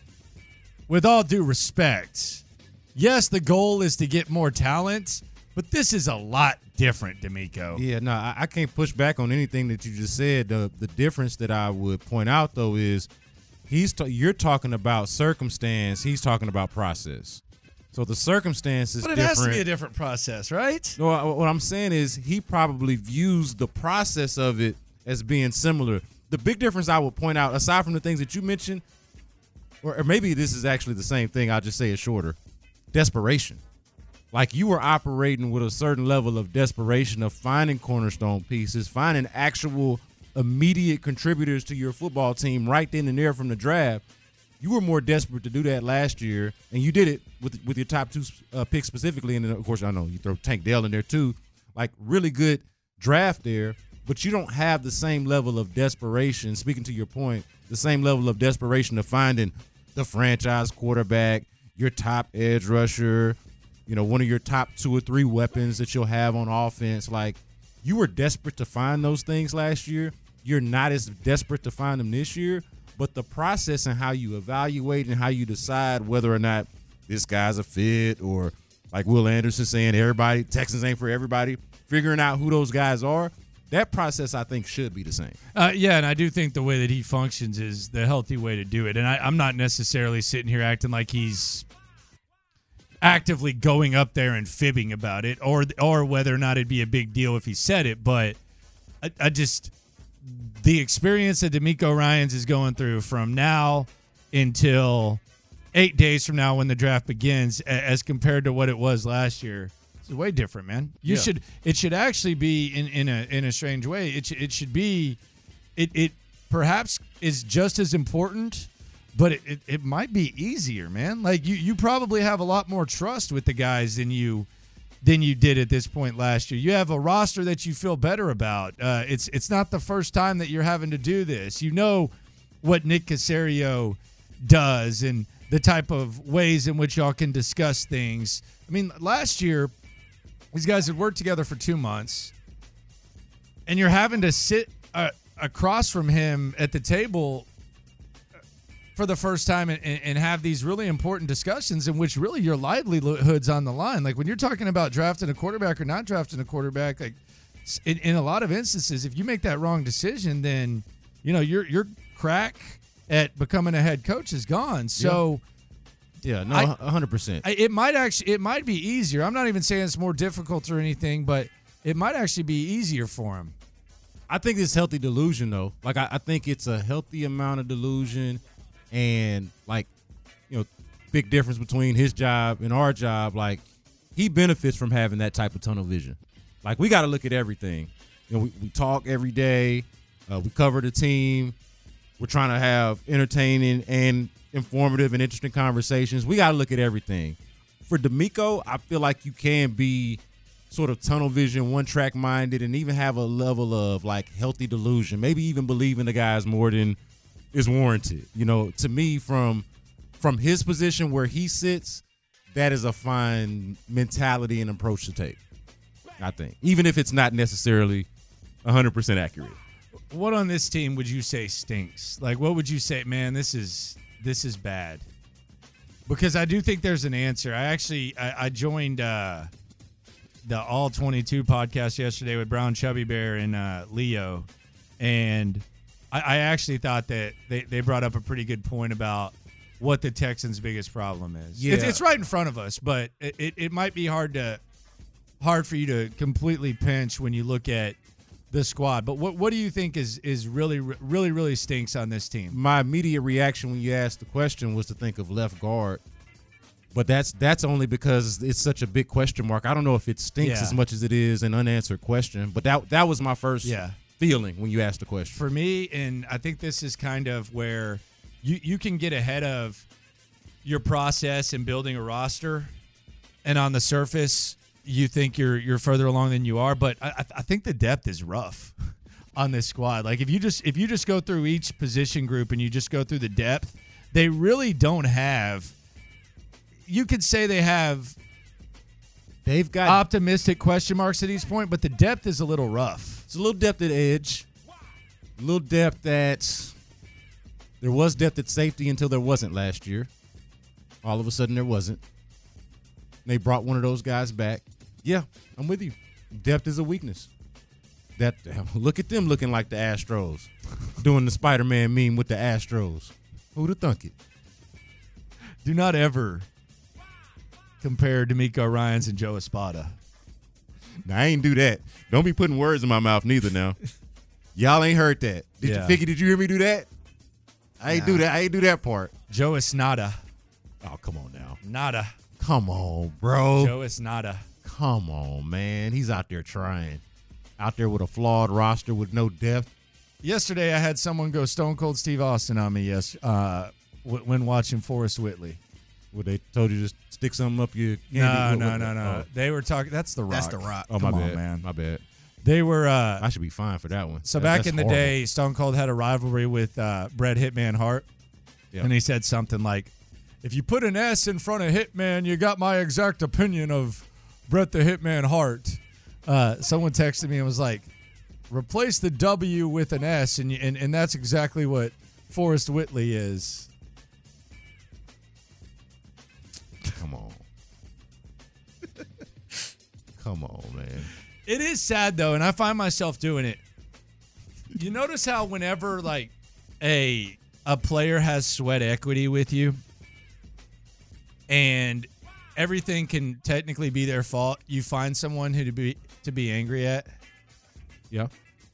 with all due respect, yes, the goal is to get more talent, but this is a lot different, D'Amico. Yeah, no, I can't push back on anything that you just said. The difference that I would point out, though, is you're talking about circumstance. He's talking about process. So the circumstance is different. But it has to be a different process, right? No, what I'm saying is he probably views the process of it as being similar. The big difference I would point out, aside from the things that you mentioned, or maybe this is actually the same thing, I'll just say it shorter, desperation. Like you were operating with a certain level of desperation of finding cornerstone pieces, finding actual immediate contributors to your football team right then and there from the draft. You were more desperate to do that last year, and you did it with your top 2 picks specifically. And then, of course, I know you throw Tank Dell in there too. Like really good draft there, but you don't have the same level of desperation, speaking to your point, the same level of desperation of finding the franchise quarterback, your top edge rusher, one of your top 2 or 3 weapons that you'll have on offense. Like, you were desperate to find those things last year. You're not as desperate to find them this year, but the process and how you evaluate and how you decide whether or not this guy's a fit, or like Will Anderson saying, Texans ain't for everybody, figuring out who those guys are, that process I think should be the same. Yeah, and I do think the way that he functions is the healthy way to do it. And I'm not necessarily sitting here acting like he's actively going up there and fibbing about it, or whether or not it'd be a big deal if he said it. But I just, the experience that D'Amico Ryans is going through from now until 8 days from now when the draft begins, as compared to what it was last year, it's way different, man. It should actually be in a strange way. It should be, it perhaps is just as important, but it might be easier, man. Like you probably have a lot more trust with the guys than you than you did at this point last year. You have a roster that you feel better about. It's not the first time that you're having to do this. You know what Nick Caserio does and the type of ways in which y'all can discuss things. I mean, last year, these guys had worked together for 2 months, and you're having to sit across from him at the table for the first time and have these really important discussions in which really your livelihood's on the line. Like when you're talking about drafting a quarterback or not drafting a quarterback, like in a lot of instances, if you make that wrong decision, then your crack at becoming a head coach is gone. So yeah, no, 100%. It might be easier. I'm not even saying it's more difficult or anything, but it might actually be easier for him. I think it's healthy delusion though. Like I think it's a healthy amount of delusion. And, big difference between his job and our job. Like, he benefits from having that type of tunnel vision. Like, we got to look at everything. We talk every day. We cover the team. We're trying to have entertaining and informative and interesting conversations. We got to look at everything. For DeMeco, I feel like you can be sort of tunnel vision, one-track minded, and even have a level of, healthy delusion. Maybe even believe in the guys more than is warranted. To me, from his position where he sits, that is a fine mentality and approach to take, I think, even if it's not necessarily 100% accurate. What on this team would you say stinks? Like, what would you say, man, this is bad? Because I do think there's an answer. I joined the All 22 podcast yesterday with Brown Chubby Bear and Leo, and I actually thought that they brought up a pretty good point about what the Texans' biggest problem is. Yeah. It's right in front of us, but it might be hard for you to completely pinch when you look at the squad. But what do you think is really, really, really stinks on this team? My immediate reaction when you asked the question was to think of left guard. But that's only because it's such a big question mark. I don't know if it stinks as much as it is an unanswered question. But that was my first feeling when you asked the question. For me, and I think this is kind of where you can get ahead of your process in building a roster, and on the surface you think you're further along than you are. But I think the depth is rough on this squad. Like if you just go through each position group and you just go through the depth, they really don't have. You could say they've got optimistic question marks at each point, but the depth is a little rough. It's a little depth at edge, a little depth at – there was depth at safety until there wasn't last year. All of a sudden there wasn't. They brought one of those guys back. Yeah, I'm with you. Depth is a weakness. Look at them looking like the Astros, doing the Spider-Man meme with the Astros. Who'd have thunk it? Do not ever compare DeMeco Ryans and Joe Espada. Now, I ain't do that. Don't be putting words in my mouth neither now. Y'all ain't heard that. Did you hear me do that? I ain't do that. I ain't do that part. Joe Esnada. Oh, come on now. Nada. Come on, bro. Joe Esnada. Come on, man. He's out there trying. Out there with a flawed roster with no depth. Yesterday, I had someone go Stone Cold Steve Austin on me when watching Forrest Whitley. Well, they told you to stick something up your candy? No. They were talking. That's The Rock. That's The Rock. Oh, Come my on, bad. man. My bad. They were. I should be fine for that one. So back in the day, Stone Cold had a rivalry with Bret Hitman Hart. Yeah. And he said something like, if you put an S in front of Hitman, you got my exact opinion of Bret the Hitman Hart. Someone texted me and was like, replace the W with an S, and that's exactly what Forrest Whitley is. Come on. Come on, man. It is sad, though, and I find myself doing it. You notice how whenever, like, a player has sweat equity with you and everything can technically be their fault, you find someone who to be angry at? Yeah.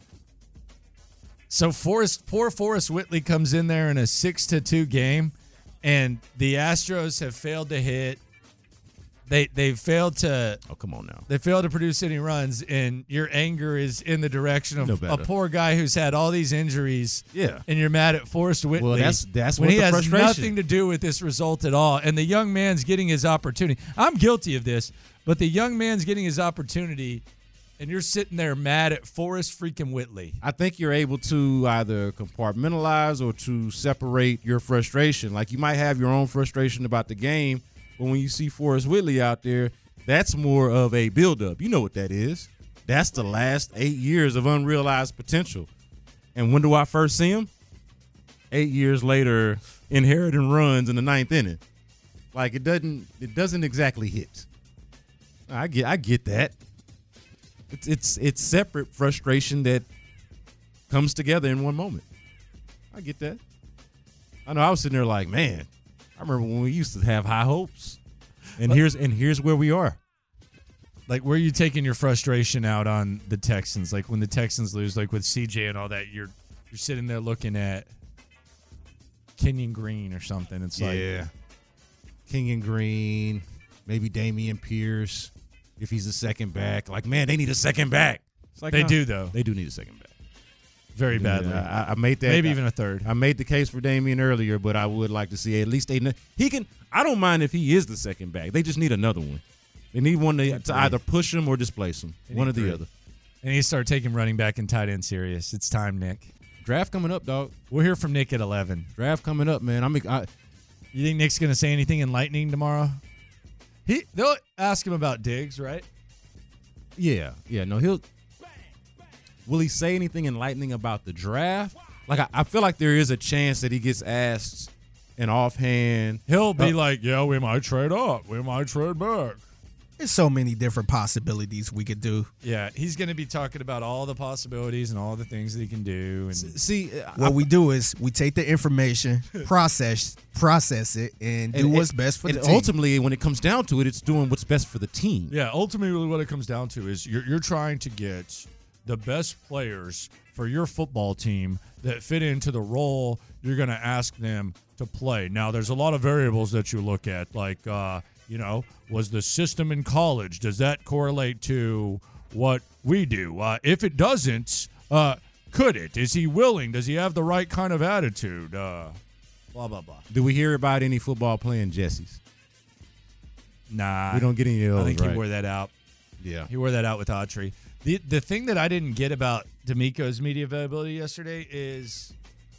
So poor Forrest Whitley comes in there in a 6-2 game, and the Astros have failed to hit They failed to. Oh, come on now. They failed to produce any runs, and your anger is in the direction of No a better. poor guy who's had all these injuries. Yeah. And you're mad at Forrest Whitley. Well, that's when what he the has frustration. nothing to do with this result at all. And the young man's getting his opportunity. I'm guilty of this, but the young man's getting his opportunity, and you're sitting there mad at Forrest freaking Whitley. I think you're able to either compartmentalize or to separate your frustration. Like, you might have your own frustration about the game, but when you see Forrest Whitley out there, that's more of a buildup. You know what that is. That's the last 8 years of unrealized potential. And when do I first see him? 8 years later, inheriting runs in the 9th inning. Like, it doesn't exactly hit. I get that. It's separate frustration that comes together in one moment. I get that. I know I was sitting there like, man, I remember when we used to have high hopes. And here's where we are. Like, where are you taking your frustration out on the Texans? Like, when the Texans lose, like with CJ and all that, you're sitting there looking at Kenyon Green or something. It's like, Kenyon Green, maybe Damian Pierce, if he's a second back. Like, man, they need a second back. It's like, they no, do, though. They do need a second back. Very badly. I made that. Maybe even a third. I made the case for Damian earlier, but I would like to see at least he can. I don't mind if he is the second back. They just need another one. They need one to either push him or displace him. One or the other. And he start taking running back and tight end serious. It's time, Nick. Draft coming up, dog. We'll hear from Nick at 11. Draft coming up, man. You think Nick's going to say anything enlightening tomorrow? They'll ask him about Diggs, right? Yeah. No, will he say anything enlightening about the draft? Like, I feel like there is a chance that he gets asked an offhand. He'll be like, yeah, we might trade up. We might trade back. There's so many different possibilities we could do. Yeah, he's going to be talking about all the possibilities and all the things that he can do. And see, what we do is we take the information, process it, and do what's best for the team. Ultimately, when it comes down to it, it's doing what's best for the team. Yeah, ultimately what it comes down to is you're trying to get the best players for your football team that fit into the role you're going to ask them to play. Now, there's a lot of variables that you look at, like, was the system in college, does that correlate to what we do? If it doesn't, could it? Is he willing? Does he have the right kind of attitude? Blah, blah, blah. Do we hear about any football playing Jesse's? Nah. We don't get any of those, I think right? he wore that out. Yeah. He wore that out with Autry. The thing that I didn't get about D'Amico's media availability yesterday is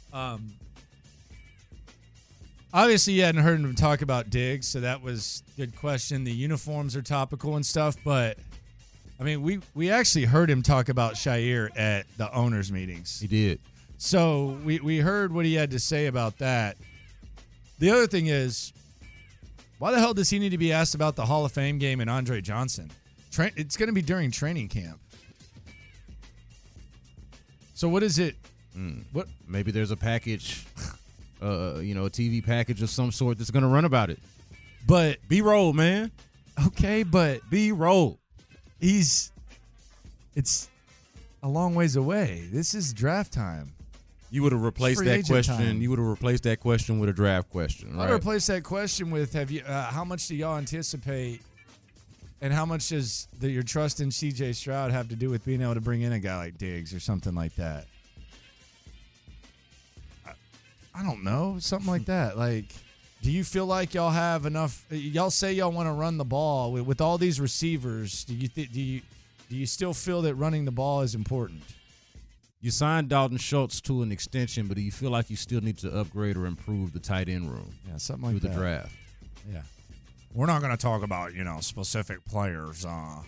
obviously you hadn't heard him talk about Diggs, so that was a good question. The uniforms are topical and stuff, but I mean, we actually heard him talk about Shire at the owners' meetings. He did. So we heard what he had to say about that. The other thing is, why the hell does he need to be asked about the Hall of Fame game and Andre Johnson? It's going to be during training camp. So what is it? What? Maybe there's a package, a TV package of some sort that's going to run about it. But B-roll, man. Okay, but B-roll. It's a long ways away. This is draft time. You would have replaced that question. Time. You would have replaced that question with a draft question, right? I would replace that question with how much do y'all anticipate, and how much does your trust in C.J. Stroud have to do with being able to bring in a guy like Diggs or something like that? I don't know, something like that. Like, do you feel like y'all have enough? Y'all say y'all want to run the ball with all these receivers. Do you still feel that running the ball is important? You signed Dalton Schultz to an extension, but do you feel like you still need to upgrade or improve the tight end room? Yeah, something like that. Through the draft. Yeah. We're not going to talk about, specific players.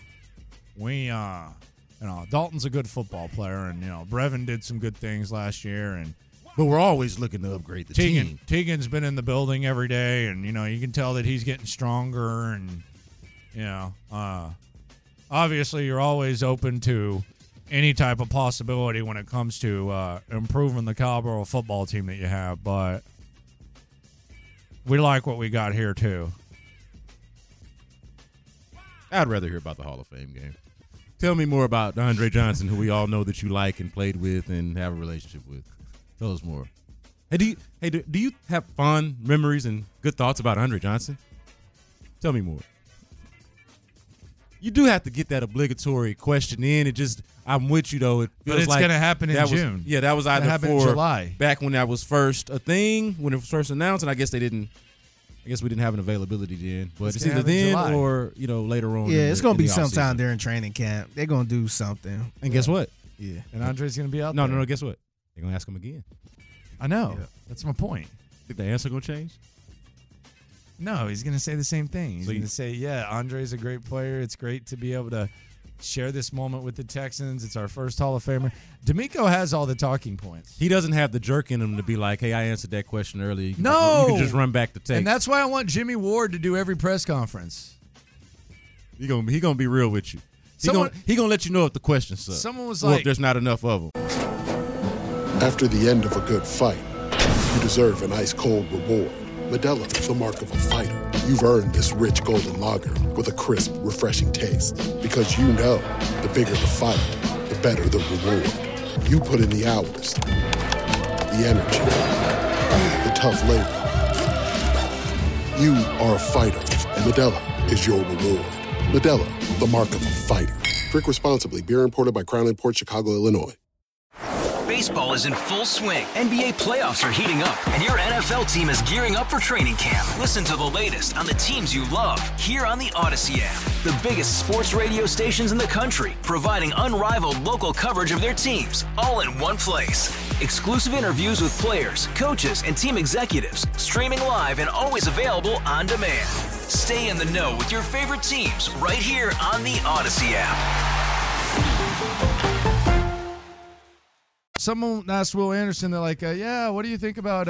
Dalton's a good football player, and, Brevin did some good things last year, but we're always looking to upgrade the team. Teagan's been in the building every day, and, you can tell that he's getting stronger, and, obviously you're always open to any type of possibility when it comes to improving the caliber of football team that you have, but we like what we got here too. I'd rather hear about the Hall of Fame game. Tell me more about Andre Johnson, who we all know that you like and played with and have a relationship with. Tell us more. Hey, do you have fond memories and good thoughts about Andre Johnson? Tell me more. You do have to get that obligatory question in. I'm with you though. It feels But it's like going to happen in that was- June. Yeah, that was either happen in for July. back when that was first a thing, when it was first announced, and I guess we didn't have an availability then. But it's either then or later on. Yeah, it's going to be sometime sometime during training camp. They're going to do something. And guess what? Yeah. And Andre's going to be out No, there. no. Guess what? They're going to ask him again. I know. Yeah. That's my point. Think the answer going to change? No, he's going to say the same thing. He's So going to say, yeah, Andre's a great player. It's great to be able to share this moment with the Texans. It's our first Hall of Famer. D'Amico has all the talking points. He doesn't have the jerk in him to be like, hey, I answered that question earlier. You No. can just run back the tape. And that's why I want Jimmy Ward to do every press conference. He gonna be real with you. He gonna let you know if the questions suck. Someone was or like, if there's not enough of them. After the end of a good fight, you deserve an ice-cold reward. Modelo is the mark of a fighter. You've earned this rich golden lager with a crisp, refreshing taste. Because you know, the bigger the fight, the better the reward. You put in the hours, the energy, the tough labor. You are a fighter, and Modelo is your reward. Modelo, the mark of a fighter. Drink responsibly. Beer imported by Crown Imports, Chicago, Illinois. Baseball is in full swing. NBA playoffs are heating up, and your NFL team is gearing up for training camp. Listen to the latest on the teams you love here on the Odyssey app. The biggest sports radio stations in the country, providing unrivaled local coverage of their teams, all in one place. Exclusive interviews with players, coaches, and team executives, streaming live and always available on demand. Stay in the know with your favorite teams right here on the Odyssey app. Someone asked Will Anderson, they're like, yeah, what do you think about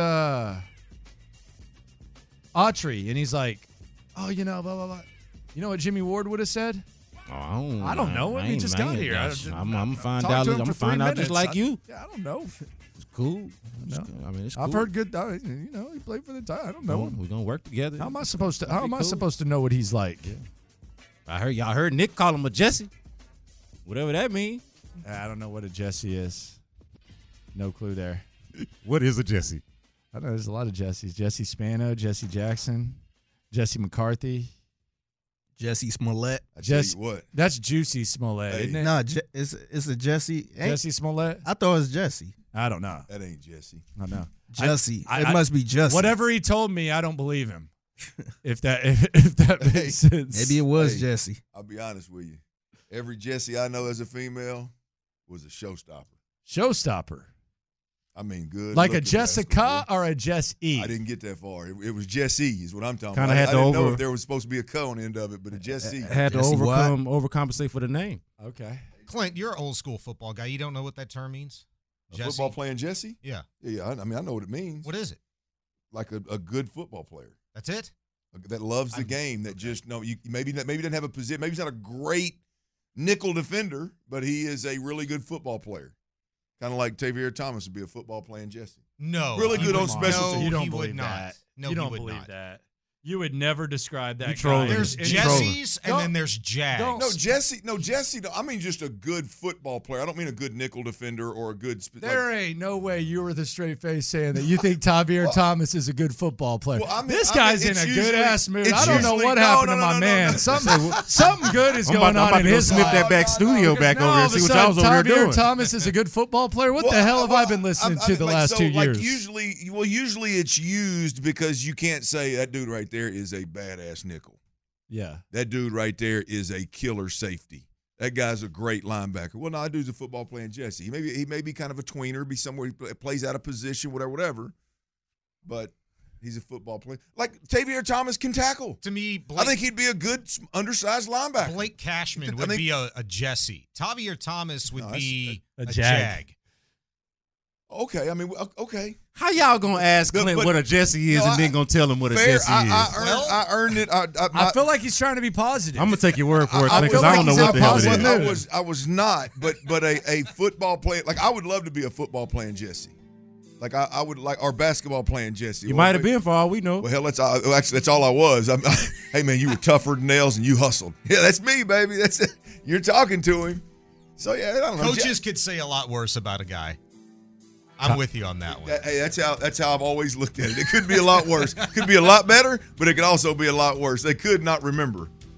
Autry? And he's like, oh, blah, blah, blah. You know what Jimmy Ward would have said? Oh, I don't know. He just got here. I'm gonna find out. I'm gonna find out just like you. Yeah, I don't know. It's cool. I mean, it's cool. I've heard good. He played for the time. I don't know. We're gonna work together. How am I supposed to know what he's like? Yeah. Y'all heard Nick call him a Jesse. Whatever that means. I don't know what a Jesse is. No clue there. What is a Jesse? I don't know. There's a lot of Jessies. Jesse Spano, Jesse Jackson, Jesse McCarthy, Jesse Smollett. What? That's Juicy Smollett, isn't it? No, it's a Jesse. Jesse Smollett? I thought it was Jesse. I don't know. That ain't Jesse. I know. Jesse. It must be Jesse. Whatever he told me, I don't believe him. if that makes sense. Maybe it was Jesse. I'll be honest with you. Every Jesse I know as a female was a showstopper. Showstopper. I mean, good. Like a Jessica or a Jess E? I didn't get that far. It was Jesse is what I'm talking Kinda about. had I to didn't know over- if there was supposed to be a K on the end of it, but a Jesse. Had to overcompensate for the name. Okay. Clint, you're an old school football guy. You don't know what that term means? A football playing Jesse? Yeah. Yeah, I mean, I know what it means. What is it? Like a good football player. That's it? That loves the game, that just maybe doesn't have a position. Maybe he's not a great nickel defender, but he is a really good football player. Kind of like Tavier Thomas would be a football playing Jesse. No. Really good on special teams. You don't he believe would that. not. No, you he don't would believe not. that. You would never describe that guy. trolling. There's Jesse's and then there's Jags. No, Jesse. I mean, just a good football player. I don't mean a good nickel defender or a good. There ain't no way you were the straight face saying that you think Tavier Thomas is a good football player. This guy's in a good ass mood. I don't know what happened to my man. Something good is going on in his life. Snip that back studio back over here and see what y'all was over here doing. Tavier Thomas is a good football player. What the hell have I been listening to the last 2 years? Usually it's used because you can't say that dude right there is a badass nickel. Yeah. That dude right there is a killer safety. That guy's a great linebacker. Well, no, that dude's a football playing Jesse. He may be kind of a tweener, be somewhere he plays out of position, whatever. But he's a football player. Like Tavier Thomas can tackle. To me, I think he'd be a good undersized linebacker. Blake Cashman would be a Jesse. Tavier Thomas would be a Jag. Okay, I mean, okay. How y'all gonna ask Clint what a Jesse is and then gonna tell him what a Jesse is? I earned it. I feel like he's trying to be positive. I'm gonna take your word for it because I don't know what the hell it is. I was not, but a football player. Like I would love to be a football playing Jesse. Like I would like our basketball playing Jesse. You might have been for all we know. Well, hell, that's all I was. Hey man, you were tougher than nails and you hustled. Yeah, that's me, baby. That's it. You're talking to him. So yeah, I don't know. Coaches could say a lot worse about a guy. I'm with you on that one. Hey, that's how I've always looked at it. It could be a lot worse. It could be a lot better, but it could also be a lot worse. They could not remember.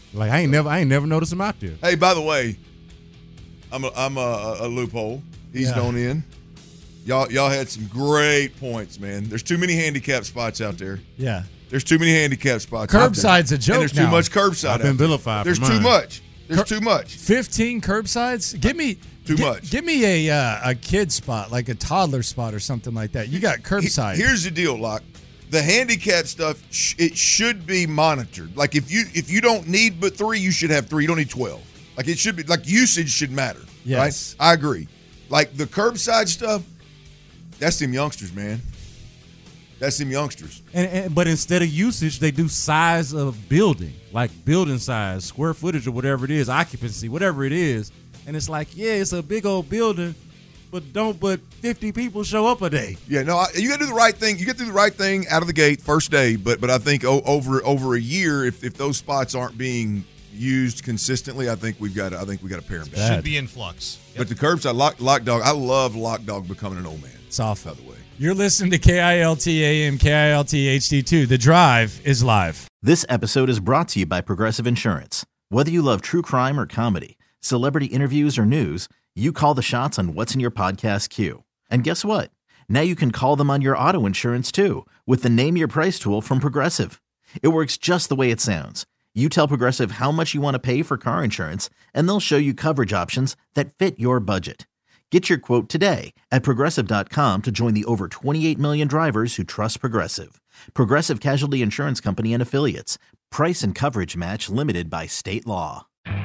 Like I ain't never noticed him out there. Hey, by the way, I'm a loophole. He's known in. Y'all had some great points, man. There's too many handicap spots out there. Yeah. There's too many handicap spots. Curbside's a joke. And there's now. too much curbside. I've been vilified. There's too much. There's too much. 15 curbsides? Give me much. Give me a kid spot, like a toddler spot or something like that. You got curbside. Here's the deal, Locke. The handicap stuff, it should be monitored. Like if you don't need but 3, you should have 3. You don't need 12. Like it should be like usage should matter. Yes. Right? I agree. Like the curbside stuff, that's them youngsters, man. That's them youngsters. But instead of usage, they do size of building, like building size, square footage, or whatever it is, occupancy, whatever it is. And it's like, yeah, it's a big old building, but 50 people show up a day. Yeah, no, you got to do the right thing. You get to do the right thing out of the gate first day. But I think over a year, if those spots aren't being used consistently, I think we got to pare them down. Should be in flux. Yep. But the curbside lock dog, I love lock dog becoming an old man. It's awful. By the way. You're listening to KILT AM, KILT HD2. The Drive is live. This episode is brought to you by Progressive Insurance. Whether you love true crime or comedy, celebrity interviews or news, you call the shots on what's in your podcast queue. And guess what? Now you can call them on your auto insurance too with the Name Your Price tool from Progressive. It works just the way it sounds. You tell Progressive how much you want to pay for car insurance, and they'll show you coverage options that fit your budget. Get your quote today at Progressive.com to join the over 28 million drivers who trust Progressive. Progressive Casualty Insurance Company and Affiliates. Price and coverage match limited by state law.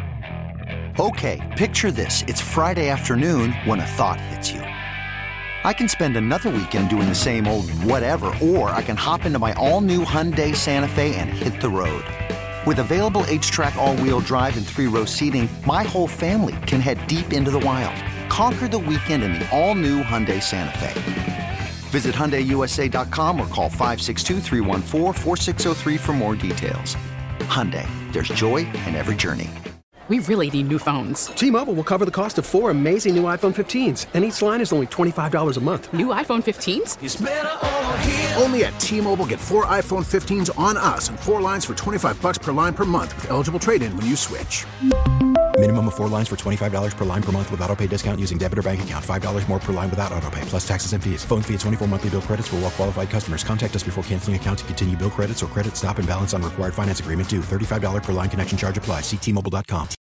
Okay, picture this. It's Friday afternoon when a thought hits you. I can spend another weekend doing the same old whatever, or I can hop into my all-new Hyundai Santa Fe and hit the road. With available H-Track all-wheel drive and 3-row seating, my whole family can head deep into the wild. Conquer the weekend in the all-new Hyundai Santa Fe. Visit HyundaiUSA.com or call 562-314-4603 for more details. Hyundai, there's joy in every journey. We really need new phones. T-Mobile will cover the cost of 4 amazing new iPhone 15s, and each line is only $25 a month. New iPhone 15s? It's better over here. Only at T-Mobile, get 4 iPhone 15s on us and 4 lines for $25 per line per month with eligible trade-in when you switch. Minimum of 4 lines for $25 per line per month with autopay discount using debit or bank account. $5 more per line without autopay, plus taxes and fees. Phone fee at 24 monthly bill credits for well-qualified customers. Contact us before canceling account to continue bill credits or credit stop and balance on required finance agreement due. $35 per line connection charge applies. See T-Mobile.com.